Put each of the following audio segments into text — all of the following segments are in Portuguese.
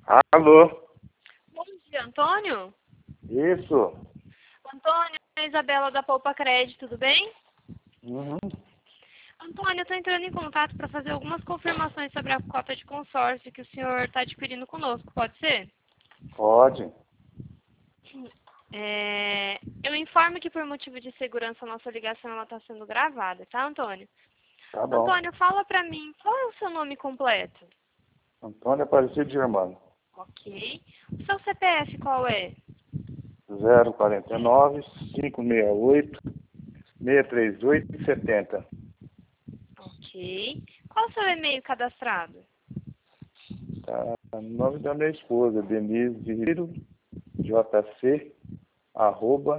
Alô? Bom dia, Antônio. Isso. Antônio, é a Isabela da Poupa Crédito, tudo bem? Uhum. Antônio, eu estou entrando em contato para fazer algumas confirmações sobre a cota de consórcio que o senhor está adquirindo conosco, pode ser? Pode. Eu informo que por motivo de segurança a nossa ligação está sendo gravada, tá, Antônio? Tá bom. Antônio, fala para mim, qual é o seu nome completo? Antônio Aparecido Germano. Ok. O seu CPF qual é? 049 568 638 70. Ok. Qual o seu e-mail cadastrado? Tá. O nome da minha esposa, Denise Viro, JC, arroba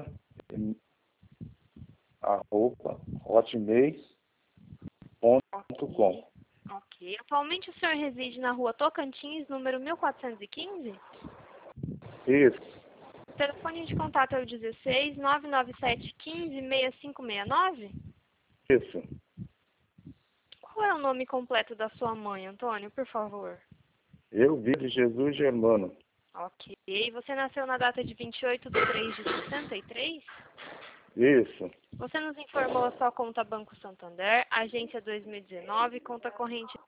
hotmail.com. Ok. Atualmente o senhor reside na rua Tocantins, número 1415? Isso. O telefone de contato é o 16 997 15 6569? Isso. Qual é o nome completo da sua mãe, Antônio, por favor? Eu vi de Jesus Germano. Ok. Você nasceu na data de 28/3/63? Isso. Você nos informou a sua conta Banco Santander, agência 2019, conta corrente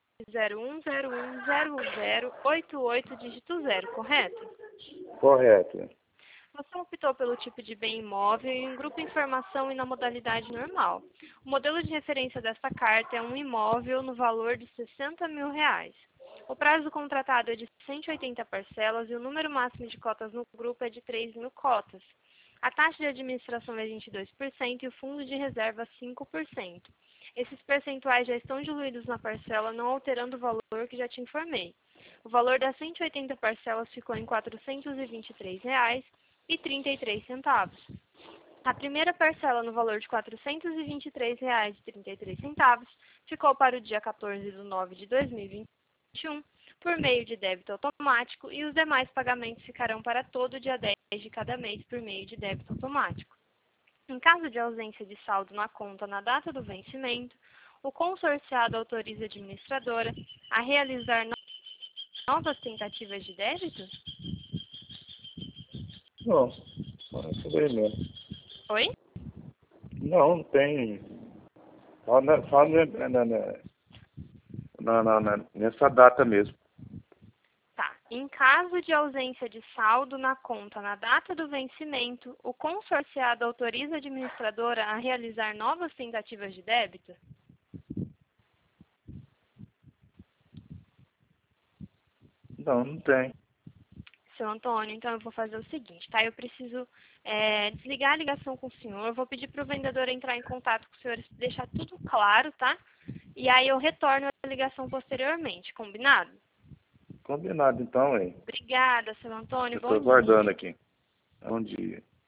01010088, dígito 0, correto? Correto. Você optou pelo tipo de bem imóvel em um grupo informação e na modalidade normal. O modelo de referência desta carta é um imóvel no valor de R$60 mil. O prazo contratado é de 180 parcelas e o número máximo de cotas no grupo é de 3.000 cotas. A taxa de administração é 22% e o fundo de reserva 5%. Esses percentuais já estão diluídos na parcela, não alterando o valor que já te informei. O valor das 180 parcelas ficou em R$ 423,33. A primeira parcela, no valor de R$ 423,33, ficou para o dia 14/9/2021, por meio de débito automático, e os demais pagamentos ficarão para todo dia 10 de cada mês por meio de débito automático. Em caso de ausência de saldo na conta na data do vencimento, o consorciado autoriza a administradora a realizar novas tentativas de débito? Não. Só isso daí mesmo. Oi? Não tem. Só nessa data mesmo. Tá. Em caso de ausência de saldo na conta na data do vencimento, o consorciado autoriza a administradora a realizar novas tentativas de débito? Não, não tem. Seu Antônio, então eu vou fazer o seguinte, tá? Eu preciso desligar a ligação com o senhor, eu vou pedir para o vendedor entrar em contato com o senhor, deixar tudo claro, tá? E aí eu retorno a ligação posteriormente, combinado? Combinado então, hein? Obrigada, seu Antônio, Eu estou bom dia. aguardando aqui. Bom dia.